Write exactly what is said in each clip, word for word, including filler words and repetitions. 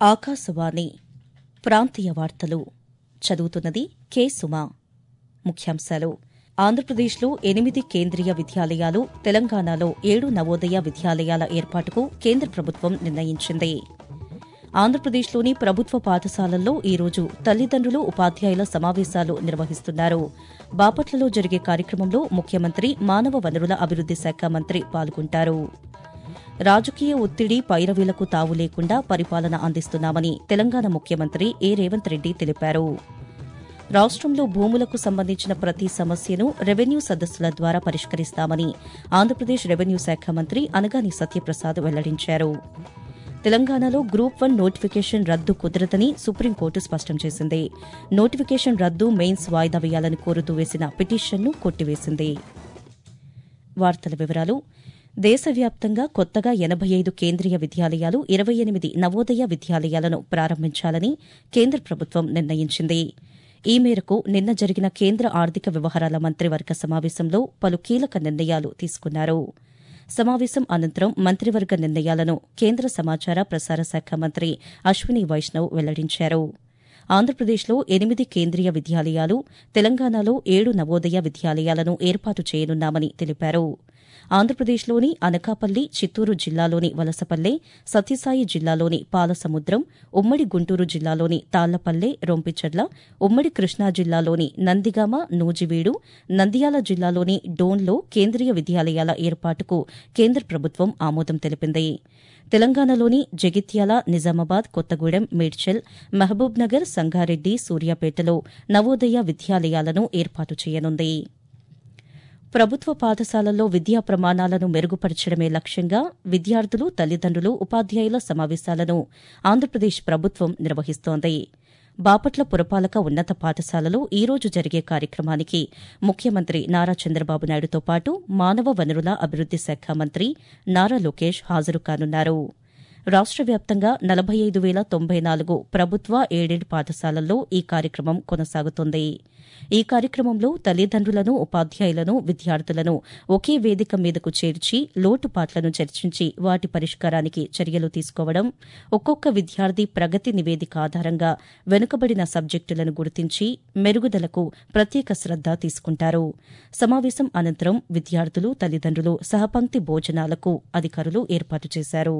ఆకాశవాణి ప్రాంతీయ వార్తలు చదువుతున్నది కె సుమా. ముఖ్యాంశాలు: ఆంధ్రప్రదేశ్లో ఎనిమిది కేంద్రీయ విద్యాలయాలు, తెలంగాణలో ఏడు నవోదయ విద్యాలయాల ఏర్పాటుకు కేంద్ర ప్రభుత్వం నిర్ణయించింది. ఆంధ్రప్రదేశ్లోని ప్రభుత్వ పాఠశాలల్లో ఈరోజు తల్లిదండ్రులు, ఉపాధ్యాయుల సమావేశాలు నిర్వహిస్తున్నారు. బాపట్లలో జరిగే కార్యక్రమంలో ముఖ్యమంత్రి, మానవ వనరుల అభివృద్ది శాఖ మంత్రి పాల్గొంటారు. రాజకీయ ఒత్తిడి, పైరవీలకు తావు లేకుండా పరిపాలన అందిస్తున్నామని తెలంగాణ ముఖ్యమంత్రి ఏ రేవంత్ రెడ్డి తెలిపారు. రాష్టంలో భూములకు సంబంధించిన ప్రతి సమస్యను రెవెన్యూ సదస్సుల ద్వారా పరిష్కరిస్తామని ఆంధ్రప్రదేశ్ రెవెన్యూ శాఖ మంత్రి అనగాని సత్యప్రసాద్ వెల్లడించారు. తెలంగాణలో గ్రూప్ వన్ నోటిఫికేషన్ రద్దు కుదరదని సుప్రీంకోర్టు స్పష్టం చేసింది. నోటిఫికేషన్ రద్దు, మెయిన్స్ వాయిదా వేయాలని కోరుతూ వేసిన పిటిషన్ను కొట్టివేసింది. వార్తల వివరాలు: దేశవ్యాప్తంగా కొత్తగా ఎనబై ఐదు కేంద్రీయ విద్యాలయాలు, ఇరవై ఎనిమిది నవోదయ విద్యాలయాలను ప్రారంభించాలని కేంద్ర ప్రభుత్వం నిర్ణయించింది. ఈ మేరకు నిన్న జరిగిన కేంద్ర ఆర్థిక వ్యవహారాల మంత్రివర్గ సమావేశంలో పలు కీలక నిర్ణయాలు తీసుకున్నారు. సమావేశం అనంతరం మంత్రివర్గ నిర్ణయాలను కేంద్ర సమాచార ప్రసార శాఖ మంత్రి అశ్విని వైష్ణవ్ వెల్లడించారు. ఆంధ్రప్రదేశ్లో ఎనిమిది కేంద్రీయ విద్యాలయాలు, తెలంగాణలో ఏడు నవోదయ విద్యాలయాలను ఏర్పాటు చేయనున్నామని తెలిపారు. ఆంధ్రప్రదేశ్లోని అనకాపల్లి, చిత్తూరు జిల్లాలోని వలసపల్లె, సత్యసాయి జిల్లాలోని పాలసముద్రం, ఉమ్మడి గుంటూరు జిల్లాలోని తాళ్లపల్లె, రొంపిచెర్ల, ఉమ్మడి కృష్ణా జిల్లాలోని నందిగామ, నూజివీడు, నంద్యాల జిల్లాలోని డోన్లో కేంద్రీయ విద్యాలయాల ఏర్పాటుకు కేంద్ర ప్రభుత్వం ఆమోదం తెలిపింది. తెలంగాణలోని జగిత్యాల, నిజామాబాద్, కొత్తగూడెం, మేడ్చల్, మహబూబ్నగర్, సంగారెడ్డి, సూర్యాపేటలో నవోదయ విద్యాలయాలను ఏర్పాటు చేయనుంది. ప్రభుత్వ పాఠశాలల్లో విద్యా ప్రమాణాలను మెరుగుపరచడమే లక్ష్యంగా విద్యార్థులు, తల్లిదండ్రులు, ఉపాధ్యాయుల సమావేశాలను ఆంధ్రప్రదేశ్ ప్రభుత్వం నిర్వహిస్తోంది. బాపట్ల పురపాలక ఉన్నత పాఠశాలలో ఈ రోజు జరిగే కార్యక్రమానికి ముఖ్యమంత్రి నారా చంద్రబాబు నాయుడుతో పాటు మానవ వనరుల అభివృద్ది శాఖ మంత్రి నారా లోకేష్ హాజరు కానున్నారు. రాష్ట వ్యాప్తంగా నలభై ఐదు వేల తొంభై నాలుగు ప్రభుత్వ, ఎయిడెడ్ పాఠశాలల్లో ఈ కార్యక్రమం కొనసాగుతోంది. ఈ కార్యక్రమంలో తల్లిదండ్రులను, ఉపాధ్యాయులను, విద్యార్థులను ఒకే వేదిక మీదకు చేర్చి లోటుపాట్లను చర్చించి వాటి పరిష్కారానికి చర్యలు తీసుకోవడం, ఒక్కొక్క విద్యార్థి ప్రగతి నివేదిక ఆధారంగా వెనుకబడిన సబ్జెక్టులను గుర్తించి మెరుగుదలకు ప్రత్యేక శ్రద్ద తీసుకుంటారు. సమావేశం అనంతరం విద్యార్థులు, తల్లిదండ్రులు సహపంక్తి భోజనాలకు అధికారులు ఏర్పాటు చేశారు.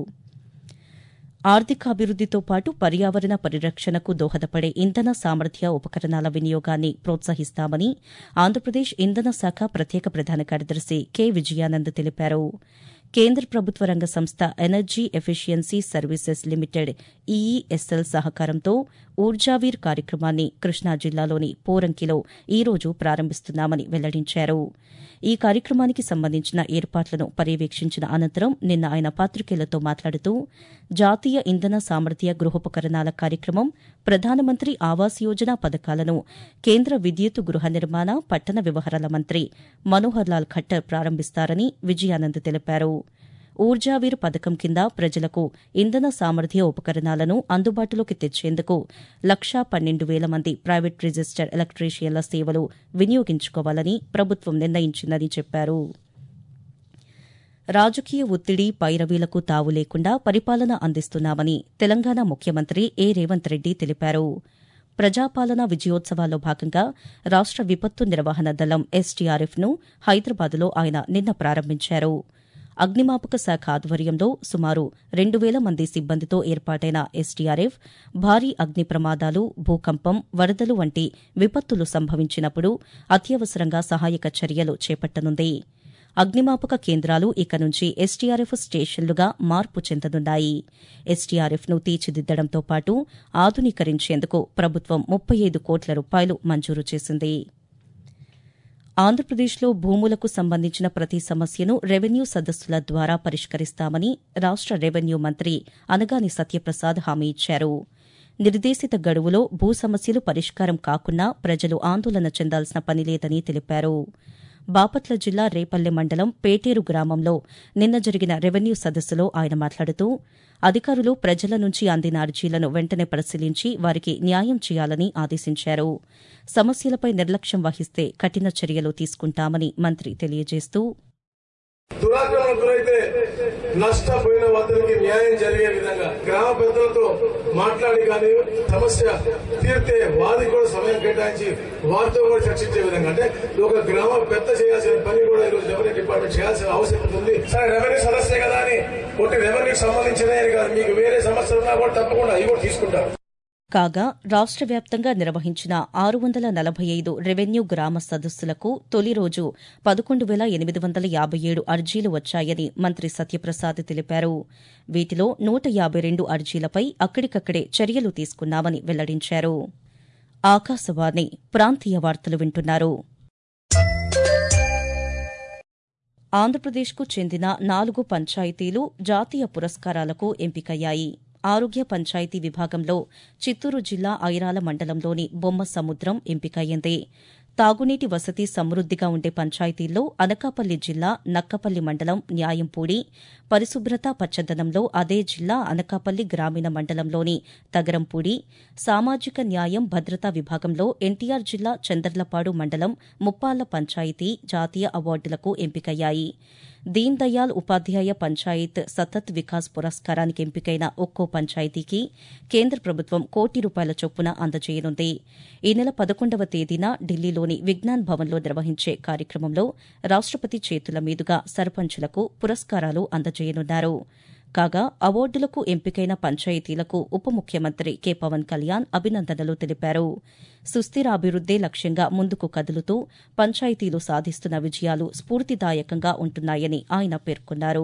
ఆర్థికాభివృద్దితో పాటు పర్యావరణ పరిరక్షణకు దోహదపడే ఇంధన సామర్థ్య ఉపకరణాల వినియోగాన్ని ప్రోత్సహిస్తామని ఆంధ్రప్రదేశ్ ఇంధన శాఖ ప్రత్యేక ప్రధాన కార్యదర్శి కె విజయానంద్ తెలిపారు. కేంద్ర ప్రభుత్వ రంగ సంస్థ energy efficiency services limited EESL సహకారంతో ఊర్జావీర్ కార్యక్రమాన్ని కృష్ణా జిల్లాలోని పోరంకిలో ఈ రోజు ప్రారంభిస్తున్నామని వెల్లడించారు. ఈ కార్యక్రమానికి సంబంధించిన ఏర్పాట్లను పర్యవేక్షించిన అనంతరం నిన్న ఆయన పాతికేయులతో మాట్లాడుతూ జాతీయ ఇంధన సామర్థ్య గృహోపకరణాల కార్యక్రమం, ప్రధానమంత్రి ఆవాస్ యోజన పథకాలను కేంద్ర విద్యుత్, గృహ నిర్మాణ, పట్టణ వ్యవహారాల మంత్రి మనోహర్ లాల్ ఖట్టర్ ప్రారంభిస్తారని విజయానంద్ తెలిపారు. ఊర్జావీర్ పథకం కింద ప్రజలకు ఇంధన సామర్థ్య ఉపకరణాలను అందుబాటులోకి తెచ్చేందుకు లక్షా పన్నెండు వేల మంది ప్రైవేట్ రిజిస్టర్డ్ ఎలక్ట్రీషియన్ల సేవలు వినియోగించుకోవాలని ప్రభుత్వం నిర్ణయించిందని చెప్పారు. రాజకీయ ఒత్తిడి, పైరవీలకు తావు లేకుండా పరిపాలన అందిస్తున్నామని తెలంగాణ ముఖ్యమంత్రి ఏ రేవంత్ రెడ్డి తెలిపారు. ప్రజాపాలన విజయోత్సవాల్లో భాగంగా రాష్ట విపత్తు నిర్వహణ దళం ఎస్టీఆర్ఎఫ్ను హైదరాబాద్లో ఆయన నిన్న ప్రారంభించారు. అగ్నిమాపక శాఖ ఆధ్వర్యంలో సుమారు రెండు వేల మంది సిబ్బందితో ఏర్పాటైన ఎస్టీఆర్ఎఫ్ భారీ అగ్ని ప్రమాదాలు, భూకంపం, వరదలు వంటి విపత్తులు సంభవించినప్పుడు అత్యవసరంగా సహాయక చర్యలు చేపట్టనుంది. అగ్నిమాపక కేంద్రాలు ఇక నుంచి ఎస్టీఆర్ఎఫ్ స్టేషన్లుగా మార్పు చెందనున్నాయి. ఎస్టీఆర్ఎఫ్ను తీర్చిదిద్దడంతో పాటు ఆధునీకరించేందుకు ప్రభుత్వం ముప్పై ఐదు కోట్ల రూపాయలు మంజూరు చేసింది. ఆంధ్రప్రదేశ్లో భూములకు సంబంధించిన ప్రతి సమస్యను రెవెన్యూ సదస్సుల ద్వారా పరిష్కరిస్తామని రాష్ట రెవెన్యూ మంత్రి అనగాని సత్యప్రసాద్ హామీ ఇచ్చారు. నిర్దేశిత గడువులో భూ సమస్యలు పరిష్కారం కాకున్నా ప్రజలు ఆందోళన చెందాల్సిన పనిలేదని తెలిపారు. బాపట్ల జిల్లా రేపల్లె మండలం పేటేరు గ్రామంలో నిన్న జరిగిన రెవెన్యూ సదస్సులో ఆయన మాట్లాడుతూ అధికారులు ప్రజల నుంచి అందిన అర్జీలను వెంటనే పరిశీలించి వారికి న్యాయం చేయాలని ఆదేశించారు. సమస్యలపై నిర్లక్ష్యం వహిస్తే కఠిన చర్యలు తీసుకుంటామని మంత్రి తెలియజేస్తూ దురాక్రమణకులైతే నష్టపోయిన వారికి న్యాయం జరిగే విధంగా గ్రామ పెద్దలతో మాట్లాడి కానీ సమస్య తీర్తే వారికి కూడా సమయం కేటాయించి వారితో కూడా చర్చించే విధంగా అంటే ఒక గ్రామ పెద్ద చేయాల్సిన పని కూడా ఈరోజు రెవెన్యూ డిపార్ట్మెంట్ చేయాల్సిన అవసరం ఉంది. సరే రెవెన్యూ సమస్య కదా అని ఒకటి రెవెన్యూకి సంబంధించినవి కాదు, మీకు వేరే సమస్యలు ఉన్నా కూడా తప్పకుండా అవి కూడా తీసుకుంటారు. కాగా రాష్ట్ర వ్యాప్తంగా నిర్వహించిన ఆరు వందల నలభై ఐదు రెవెన్యూ గ్రామ సదస్సులకు తొలి రోజు పదకొండు వేల ఎనిమిది వందల యాబై ఏడు అర్జీలు వచ్చాయని మంత్రి సత్యప్రసాద్ తెలిపారు. వీటిలో నూట యాబై రెండు అర్జీలపై అక్కడికక్కడే చర్యలు తీసుకున్నామని వెల్లడించారు. ఆకాశవాణి ప్రాంతీయ వార్తలు వింటున్నారు. ఆంధ్రప్రదేశ్కు చెందిన నాలుగు పంచాయతీలు జాతీయ పురస్కారాలకు ఎంపికయ్యాయి. ఆరోగ్య పంచాయతీ విభాగంలో చిత్తూరు జిల్లా ఐరాల మండలంలోని బొమ్మ సముద్రం ఎంపికయ్యింది. తాగునీటి వసతి సమృద్దిగా ఉండే పంచాయతీల్లో అనకాపల్లి జిల్లా నక్కపల్లి మండలం న్యాయంపూడి, పరిశుభ్రత పచ్చదనంలో అదే జిల్లా అనకాపల్లి గ్రామీణ మండలంలోని తగరంపూడి, సామాజిక న్యాయం భద్రతా విభాగంలో ఎన్టీఆర్ జిల్లా చందర్లపాడు మండలం ముప్పాళ్ల పంచాయతీ జాతీయ అవార్డులకు ఎంపికయ్యాయి. దీన్ దయాళ్ ఉపాధ్యాయ పంచాయత్ సతత్ వికాస్ పురస్కారానికి ఎంపికైన ఒక్కో పంచాయతీకి కేంద్ర ప్రభుత్వం కోటి రూపాయల చొప్పున అందజేయనుంది. ఈ నెల పదకొండవ తేదీన ఢిల్లీలోని విజ్ఞాన్ భవన్లో నిర్వహించే కార్యక్రమంలో రాష్టపతి చేతుల మీదుగా సర్పంచులకు పురస్కారాలు అందజేయనున్నారు. కాగా అవార్డులకు ఎంపికైన పంచాయతీలకు ఉప ముఖ్యమంత్రి కె పవన్ కళ్యాణ్ అభినందనలు తెలిపారు. సుస్థిర అభివృద్దే లక్ష్యంగా ముందుకు కదులుతూ పంచాయతీలు సాధిస్తున్న విజయాలు స్ఫూర్తిదాయకంగా ఉంటున్నాయని ఆయన పేర్కొన్నారు.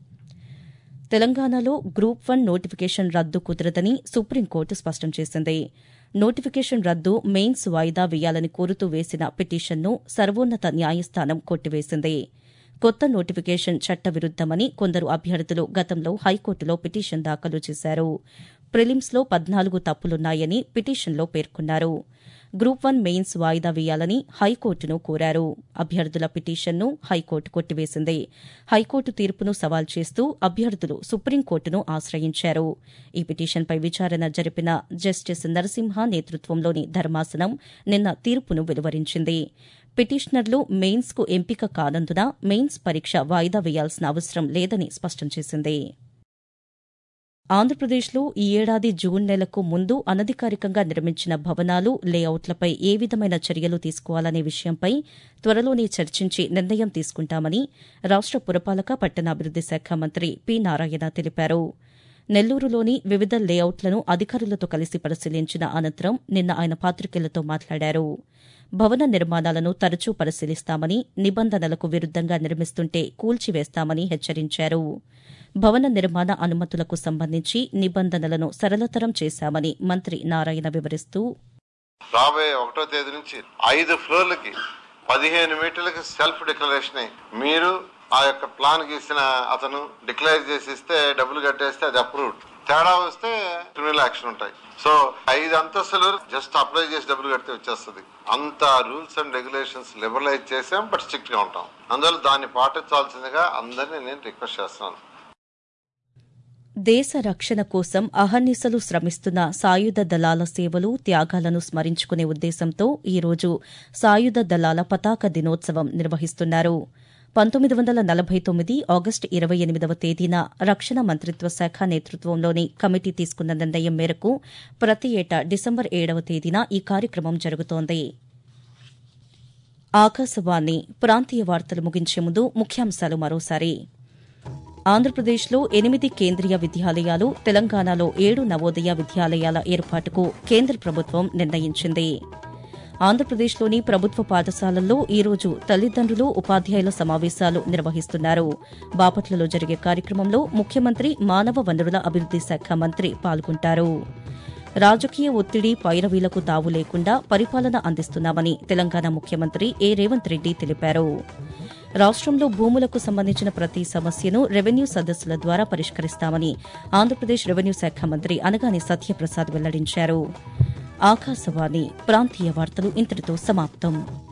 తెలంగాణలో గ్రూప్ వన్ నోటిఫికేషన్ రద్దు కుదరదని సుప్రీంకోర్టు స్పష్టం చేసింది. నోటిఫికేషన్ రద్దు మెయిన్స్ వాయిదా వేయాలని కోరుతూ వేసిన పిటిషన్ను సర్వోన్నత న్యాయస్థానం కొట్టివేసింది. కొత్త నోటిఫికేషన్ చట్టవిరుద్దమని కొందరు అభ్యర్థులు గతంలో హైకోర్టులో పిటిషన్ దాఖలు చేశారు. ప్రిలిమ్స్లో పద్నాలుగు తప్పులున్నాయని పిటిషన్లో పేర్కొన్నారు. గ్రూప్ వన్ మెయిన్స్ వాయిదా వేయాలని హైకోర్టును కోరారు. అభ్యర్థుల పిటిషన్ను హైకోర్టు కొట్టివేసింది. హైకోర్టు తీర్పును సవాల్ చేస్తూ అభ్యర్థులు సుప్రీంకోర్టును ఆశ్రయించారు. ఈ పిటిషన్పై విచారణ జరిపిన జస్టిస్ నరసింహ నేతృత్వంలోని ధర్మాసనం నిన్న తీర్పును వెలువరించింది. పిటిషనర్లు మెయిన్స్కు ఎంపిక కానందున మెయిన్స్ పరీక్ష వాయిదా వేయాల్సిన అవసరం లేదని స్పష్టం చేసింది. ఆంధ్రప్రదేశ్లో ఈ ఏడాది జూన్ నెలకు ముందు అనధికారికంగా నిర్మించిన భవనాలు, లేఅవుట్లపై ఏ విధమైన చర్యలు తీసుకోవాలనే విషయంపై త్వరలోనే చర్చించి నిర్ణయం తీసుకుంటామని రాష్ట పురపాలక పట్టణాభివృద్ది శాఖ మంత్రి పి నారాయణ తెలిపారు. నెల్లూరులోని వివిధ లేఅవుట్లను అధికారులతో కలిసి పరిశీలించిన అనంతరం నిన్న ఆయన పాతికేయులతో మాట్లాడారు. భవన నిర్మాణాలను తరచూ పరిశీలిస్తామని, నిబంధనలకు విరుద్దంగా నిర్మిస్తుంటే కూల్చివేస్తామని హెచ్చరించారు. భవన నిర్మాణ అనుమతులకు సంబంధించి నిబంధనలను సరళతరం చేశామని మంత్రి నారాయణ వివరిస్తూ, రాబోయే ఒకటో తేదీ నుంచి ఐదు ఫ్లోర్లకి పదిహేను మీటర్లకి సెల్ఫ్ డిక్లరేషన్ మీరు ఆ యొక్క ప్లాన్ గీసిన అతను డిక్లేర్ చేసి ఇస్తే డబ్బులు కట్టేస్తే అది అప్రూవ్డ్. తేడా వస్తే క్రిమినల్ యాక్షన్ ఉంటాయి. సో ఐదు అంతస్తులు జస్ట్ అప్లై చేసి డబ్బులు కడితే వచ్చేస్తుంది. అంత రూల్స్ అండ్ రెగ్యులేషన్స్ లిబరలైజ్ చేసాం, బట్ స్ట్రిక్ట్ గా ఉంటాం. అందువల్ల దాన్ని పాటించాల్సిందిగా అందరినీ నేను రిక్వెస్ట్ చేస్తున్నాను. దేశ రక్షణ కోసం అహర్నిశలు శ్రమిస్తున్న సాయుధ దళాల సేవలు, త్యాగాలను స్మరించుకునే ఉద్దేశంతో ఈరోజు సాయుధ దళాల పతాక దినోత్సవం నిర్వహిస్తున్నారు. పంతొమ్మిది వందల నలభై తొమ్మిది ఆగస్టు ఇరవై ఎనిమిదవ తేదీన రక్షణ మంత్రిత్వ శాఖ నేతృత్వంలోని కమిటీ తీసుకున్న నిర్ణయం మేరకు ప్రతి ఏటా డిసెంబర్ ఏడవ తేదీన ఈ కార్యక్రమం జరుగుతోంది. ఆకాశవాణి ప్రాంతీయ వార్తలు ముగించే ముందు ముఖ్యాంశాలు మరోసారి. ఆంధ్రప్రదేశ్లో ఎనిమిది కేంద్రీయ విద్యాలయాలు, తెలంగాణలో ఏడు నవోదయ విద్యాలయాల ఏర్పాటుకు కేంద్ర ప్రభుత్వం నిర్ణయించింది. ఆంధ్రప్రదేశ్లోని ప్రభుత్వ పాఠశాలల్లో ఈరోజు తల్లిదండ్రులు, ఉపాధ్యాయుల సమావేశాలు నిర్వహిస్తున్నారు. బాపట్లలో జరిగే కార్యక్రమంలో ముఖ్యమంత్రి, మానవ వనరుల అభివృద్ది శాఖ మంత్రి పాల్గొంటారు. రాజకీయ ఒత్తిడి, పైరవీలకు తావు లేకుండా పరిపాలన అందిస్తున్నామని తెలంగాణ ముఖ్యమంత్రి ఏ రేవంత్ రెడ్డి తెలిపారు. రాష్టంలో భూములకు సంబంధించిన ప్రతి సమస్యను రెవెన్యూ సదస్సుల ద్వారా పరిష్కరిస్తామని ఆంధ్రప్రదేశ్ రెవెన్యూ శాఖ మంత్రి అనగాని సత్యప్రసాద్ వెల్లడించారు. ఆకాశవాణి ప్రాంతీయ వార్తలు ఇంతటితో సమాప్తం.